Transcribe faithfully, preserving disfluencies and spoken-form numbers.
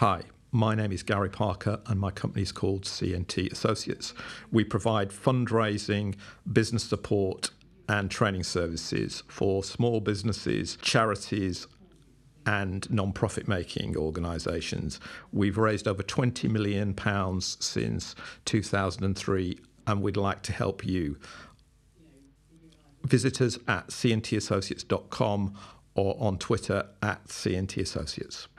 Hi, my name is Gary Parker and my company is called C N T Associates. We provide fundraising, business support and training services for small businesses, charities and non-profit making organisations. We've raised over twenty million pounds since two thousand three and we'd like to help you. Visit us at c n t associates dot com or on Twitter at C N T Associates.